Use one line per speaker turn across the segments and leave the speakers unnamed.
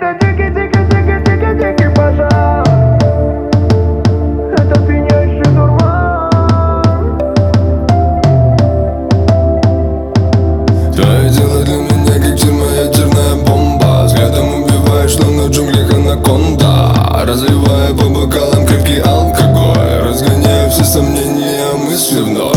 Это дикий пожар. Это пьянящий дурман.
Твое тело для меня как тюрьма, ядерная бомба. Взглядом убиваешь, словно в джунглях анаконда. Разливая по бокалам крепкий алкоголь, разгоняя все сомнения, мысли вновь.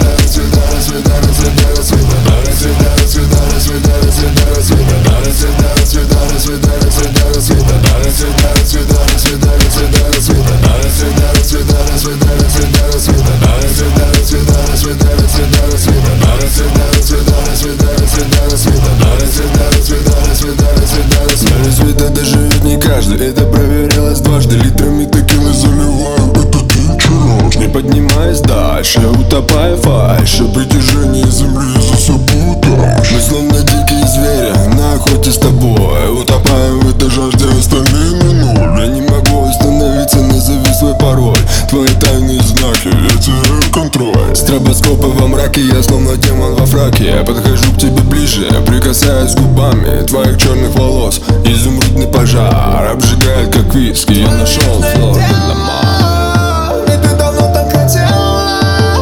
Даже ведь не каждый, это проверялось дважды. Литрами текилы заливаю этот вечер, не поднимаясь дальше, утопая в фальше, притяжение земли за собой дальше. Мы словно дикие звери на охоте с тобой, утопаем в этой жажде, остальные на ноль. Я не могу остановиться, назови свой пароль. Твои тайные знаки, я теряю контроль. Стробоскопы во мраке, я словно демон во фраке. Я подхожу к тебе ближе, прикасаясь губами твоих черных волос. Изумрудный пожар обжигает как виски. Я нашел флор де ла мар.
И ты давно так хотела.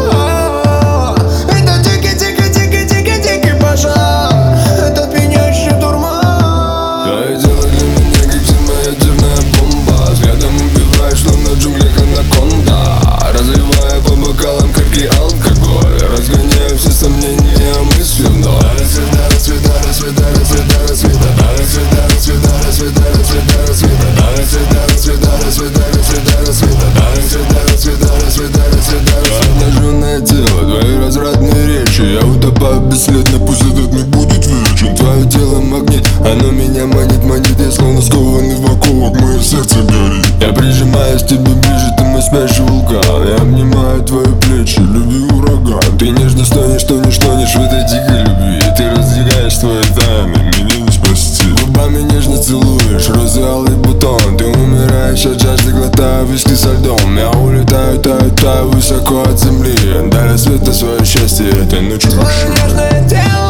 Это дикий пожар. Это пьянящий дурман.
Твое тело для меня как тюрьма, ядерная бомба. Взглядом убиваешь, словно в джунглях анаконда. Разливая по бокалам крепкий алкоголь, разгоняя все сомнения, мысли вновь. Обнаженное тело, твои развратные речи. Я утопаю бесследно, пусть этот миг будет вечен. Твое тело магнит, оно меня манит. Я словно скованный в оковах, мое сердце горит. Я прижимаюсь к тебе ближе, ты мой спящий вулкан. Я обнимаю твои плечи, люби ураган. Ты нежно стонешь в этой дикой любви. Ты раздвигаешь свои тайны, меня не спасти. Губами нежно целуешь розы, алый бутон. Ты умираешь от жажды, глотая виски со льдом. Я улетаю, таю высоко от земли. Дай рассвета свое счастье этой ночью.
Твое нежное тело.